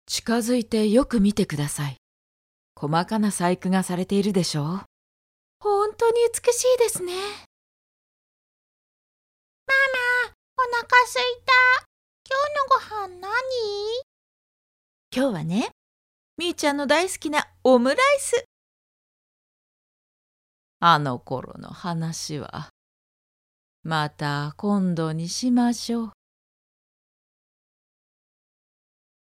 近づいてよく見てください。細かな細工がされているでしょう。 本当に美しいですね。ママ、お腹すいた。今日のご飯何？ 今日はね、みーちゃんの大好きなオムライス。あの頃の話は、また今度にしましょう。